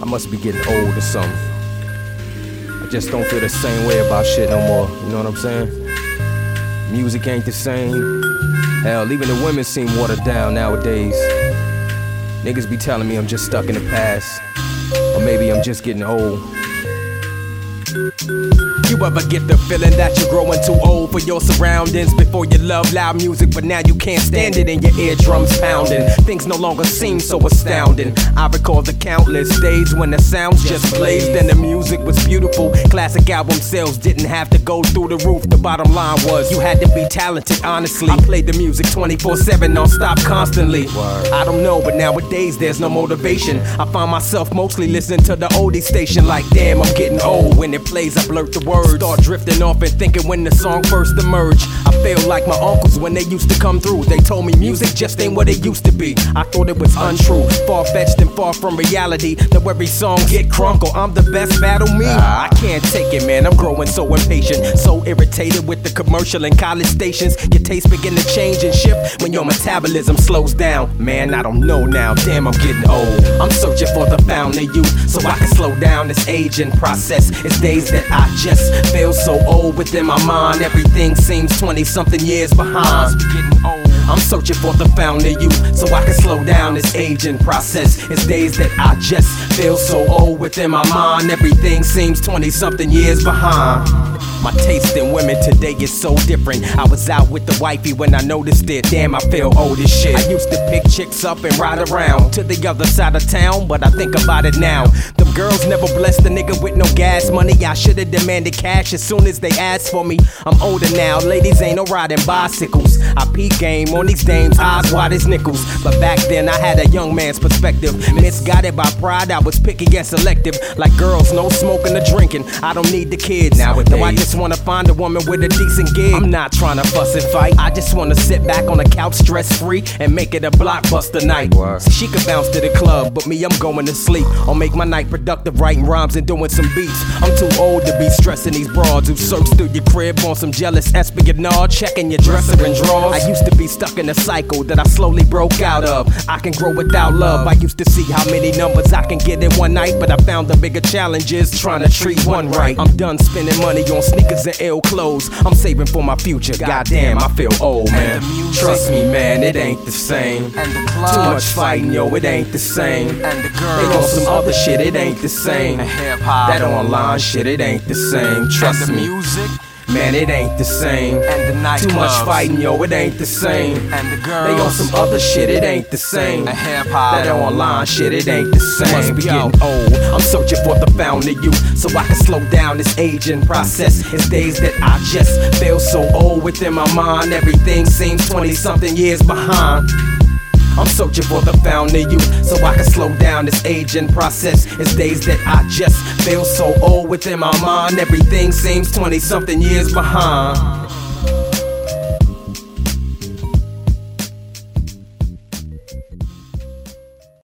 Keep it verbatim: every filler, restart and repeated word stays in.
I must be getting old or something. I just don't feel the same way about shit no more, you know what I'm saying? Music ain't the same. Hell, even the women seem watered down nowadays. Niggas be telling me I'm just stuck in the past, or maybe I'm just getting old. You ever get the feeling that you're growing too old for your surroundings? Before you loved loud music, but now you can't stand it and your eardrums pounding. Things no longer seem so astounding. I recall the countless days when the sounds just blazed and the music was beautiful. Classic album sales didn't have to go through the roof. The bottom line was you had to be talented, honestly. I played the music twenty-four seven, non-stop, constantly. I don't know, but nowadays there's no motivation. I find myself mostly listening to the oldie station. Like damn, I'm getting old. When it plays, I blurt the words. Start drifting off and thinking when the song first emerged. I feel like my uncles when they used to come through. They told me music just ain't what it used to be. I thought it was untrue, far-fetched and far from reality. Now every song get crunk or I'm the best, battle me. I can't take it, man, I'm growing so impatient, so irritated with the commercial and college stations. Your taste begin to change and shift when your metabolism slows down. Man, I don't know now, damn, I'm getting old. I'm searching for the fountain of youth so I can slow down this aging process. It's days that I just feel so old within my mind. Everything seems twenty something years behind. I'm searching for the fountain of youth so I can slow down this aging process. It's days that I just feel so old within my mind. Everything seems twenty something years behind. My taste in women today is so different. I was out with the wifey when I noticed it. Damn, I feel old as shit. I used to pick chicks up and ride around to the other side of town, but I think about it now. Them girls never blessed a nigga with no gas money. I should've demanded cash as soon as they asked for me. I'm older now, ladies ain't no riding bicycles. I peep game on these dames, eyes wide as nickels. But back then I had a young man's perspective. Misguided by pride, I was picky and selective. Like girls, no smoking or drinking. I don't need the kids. Nowadays, no, I just wanna find a woman with a decent gig. I'm not trying to fuss and fight. I just wanna sit back on the couch stress free and make it a blockbuster night. So she could bounce to the club, but me, I'm going to sleep. Or make my night productive, writing rhymes and doing some beats. I'm too old to be stressing these broads who search through your crib on some jealous espionage, checking your dresser and drawers. I used to be stuck in a cycle that I slowly broke out of. I can grow without love. I used to see how many numbers I can get in one night, but I found the bigger challenge is trying to treat one right. I'm done spending money on sneakers and ill clothes. I'm saving for my future. Goddamn, I feel old, man. Trust me, man, it ain't the same. And the clubs, too much fighting, yo, it ain't the same. And the girls, they on some other shit, it ain't the same. The hip hop, that online shit, it ain't the same. Trust me. Music, man, it ain't the same. And the night Too clubs, much fighting, yo, it ain't the same. And the girls, they on some other shit, it ain't the same. The hip hop, that online shit, it ain't the same. Must be getting old. I'm searching for the fountain of youth so I can slow down this aging process. It's days that I just feel so old within my mind. Everything seems twenty something years behind. I'm searching for the fountain of youth so I can slow down this aging process. It's days that I just feel so old within my mind. Everything seems twenty something years behind.